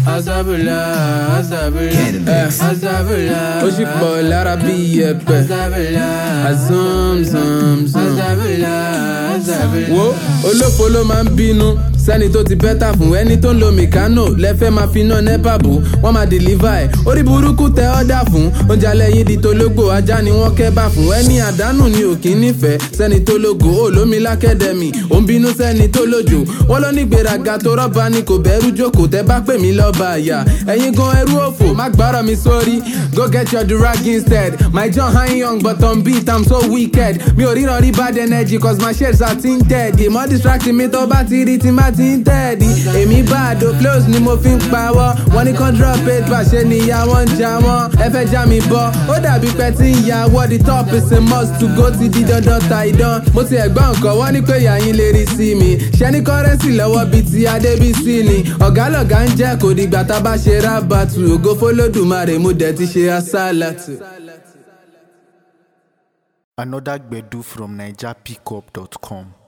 Azabula, ó sì pọ̀ lára bí iyẹ̀pẹ̀. Wo olófo ló máa ń bínú sẹ́ni tó ti bẹ́tà fún ẹni tó ń lo mìkánò lẹ́fẹ́ máa fi iná nẹ́pà bò wọ́n máa deliver ẹ̀ orí burúkú tẹ ọ́dà fún oúnjẹ alẹ́ yín di tológbò ajá ni wọ́n kẹ́bà fún ẹni àdánù ni ò kí nífẹ̀ẹ́ sẹ́ni tó lógo olómi lákẹ́dẹ̀mì ò ń bínú sẹ́ni tó lójò wọ́n ló ní gbéraga tó rọ́bà ni kò bẹ̀rù jókòó tẹ́ bá pè mí lọ́ba àyà ẹ̀yin gan ẹrú òfò má gbọ́rọ̀ mi sórí go get your durag instead my john high young but on beat I'm so wicked mi ò ríran rí bad energy cause my shades are tinted the more distracting mi tó bá ti rí tí má ti ń tẹ̀dí èmi bá àdó flows ni mo fi ń pawọ́ wọ́n ní kan drop it bàṣẹ níyà wọ́n ń já wọ́n ẹ fẹ́ já mi bọ́ ó dàbí pé tí ń ya wọ́ the top is a must to go ti di dandan ta ìdán mo ti ẹ̀gbọ́n nǹkan wọ́n ní pé yàyín lè rí sí mi ṣẹ́ ní kọ́rẹ́nsì lọ́wọ́ bíi ti adébísí ni ọ̀gá lọ̀gá ń jẹ́ kò dìgbà tá bá ṣe rábàtù ògo fólódùmarè mo dẹ̀ ti ṣe asálàtù. Another Gbedu from NigerPickup.com.